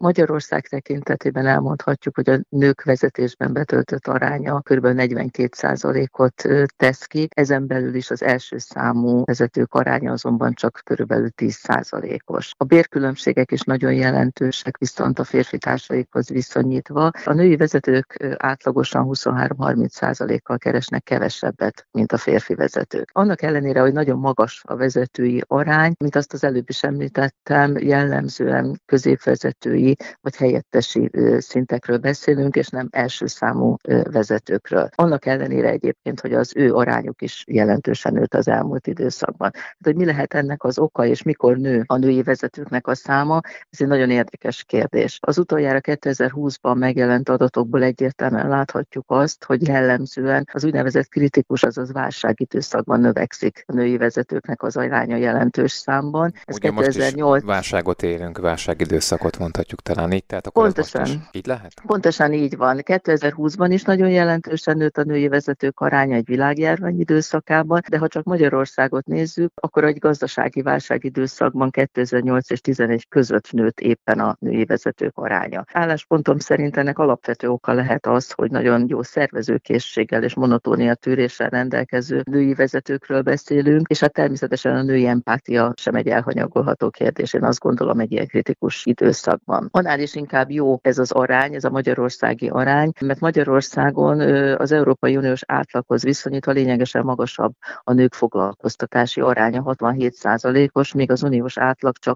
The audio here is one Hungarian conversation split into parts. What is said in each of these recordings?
Magyarország tekintetében elmondhatjuk, hogy a nők vezetésben betöltött aránya kb. 42%-ot tesz ki, ezen belül is az első számú vezetők aránya azonban csak körülbelül 10%-os. A bérkülönbségek is nagyon jelentősek, viszont a férfi társaikhoz viszonyítva. A női vezetők átlagosan 23-30%-kal keresnek kevesebbet, mint a férfi vezetők. Annak ellenére, hogy nagyon magas a vezetői arány, mint azt az előbb is említettem, jellemzően középvezetői vagy helyettesi szintekről beszélünk, és nem első számú vezetőkről. Annak ellenére egyébként, hogy az ő arányuk is jelentősen nőtt az elmúlt időszakban. Hát, hogy mi lehet ennek az oka, és mikor nő a női vezetőknek a száma, ez egy nagyon érdekes kérdés. Az utoljára 2020-ban megjelent adatokból egyértelműen láthatjuk azt, hogy jellemzően az úgynevezett kritikus, azaz válságidőszakban növekszik a női vezetőknek az aránya jelentős számban. Ez ugye 2008... most is válságot élünk, válságidőszakot mondhatjuk talán így, tehát akkor Pontosan. Ez most is így lehet? Pontosan így van. 2020-ban is nagyon jelentősen nőtt a női vezetők aránya egy világjárvány időszakában, de ha csak Magyarországot nézzük, akkor egy gazdasági válságidőszakban 2008 és 2011 között nőtt éppen a női vezetők aránya. Álláspontom szerint ennek alapvető oka lehet az, hogy nagyon jó szervezőkészséggel és monotónia tűréssel rendelkező női vezetőkről beszélünk, és hát természetesen a női empátia sem egy elhanyagolható kérdés, én azt gondolom egy ilyen kritikus időszakban. Annál is inkább jó ez az arány, ez a magyarországi arány, mert Magyarországon az Európai Uniós átlaghoz viszonyítva lényegesen magasabb a nők foglalkoztatási aránya, 67%-os, míg az uniós átlag csak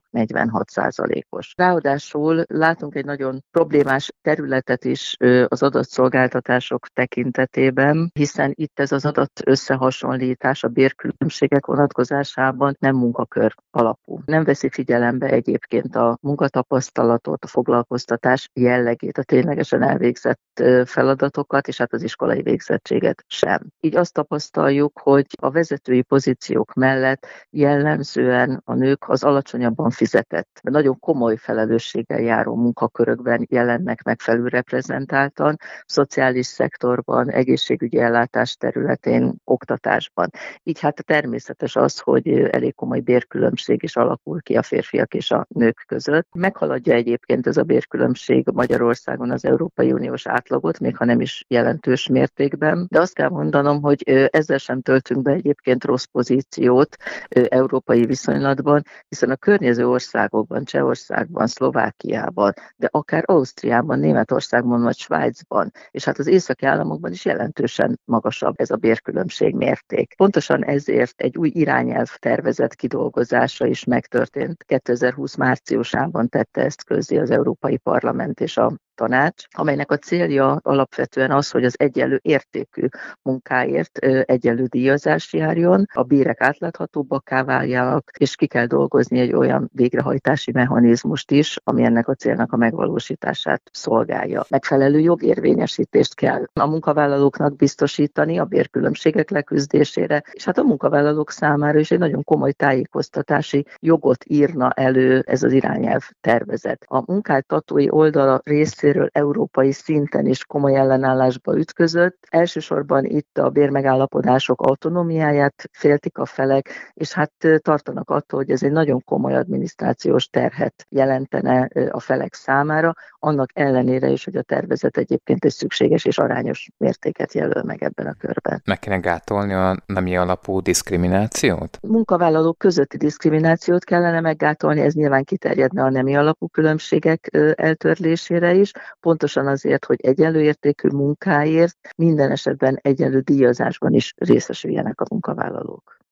46%-os. Ráadásul látunk egy nagyon problémás területet is az adatszolgáltatások tekintetében, hiszen itt ez az adat összehasonlítás a bérkülönbségek vonatkozásában nem munkakör alapú. Nem veszi figyelembe egyébként a munkatapasztalatot, a foglalkoztatás jellegét, a ténylegesen elvégzett feladatokat, és hát az iskolai végzettséget sem. Így azt tapasztaljuk, hogy a vezetői pozíciók mellett jellemzően a nők az alacsonyabban fizetett, nagyon komoly felelősséggel járó munkakörökben jelennek meg felülreprezentáltan, szociális szektorban, egészségügyi ellátás területén, oktatásban. Így hát természetes az, hogy elég komoly bérkülönbség is alakul ki a férfiak és a nők között. Meghaladja egyébként ez a bérkülönbség Magyarországon az Európai Uniós átlagot, még ha nem is jelentős mértékben, de azt kell mondanom, hogy ezzel sem töltünk be egyébként rossz pozíciót európai viszonylatban, hiszen a környező országokban, Csehországban, Szlovákiában, de akár Ausztriában, Németországban vagy Svájcban, és hát az északi államokban is jelentősen magasabb ez a bérkülönbség mérték. Pontosan ezért egy új irányelv tervezet kidolgozása is megtörtént. 2020 márciusában tette ezt közzé az Európai Parlament és a Tanács, amelynek a célja alapvetően az, hogy az egyenlő értékű munkáért egyenlő díjazás járjon, a bérek átláthatóbbakká váljanak, és ki kell dolgozni egy olyan végrehajtási mechanizmust is, ami ennek a célnak a megvalósítását szolgálja. Megfelelő jogérvényesítést kell a munkavállalóknak biztosítani a bérkülönbségek leküzdésére, és hát a munkavállalók számára is egy nagyon komoly tájékoztatási jogot írna elő ez az irányelv tervezet. A munkáltatói oldala részéről európai szinten is komoly ellenállásba ütközött. Elsősorban itt a bérmegállapodások autonómiáját féltik a felek, és hát tartanak attól, hogy ez egy nagyon komoly adminisztrációs terhet jelentene a felek számára, annak ellenére is, hogy a tervezet egyébként egy szükséges és arányos mértéket jelöl meg ebben a körben. Meg kéne gátolni a nemi alapú diszkriminációt? Munkavállalók közötti diszkriminációt kellene meggátolni, ez nyilván kiterjedne a nemi alapú különbségek eltörlésére is, pontosan azért, hogy egyenlő értékű munkáért minden esetben egyenlő díjazásban is részesüljenek a munkavállalók.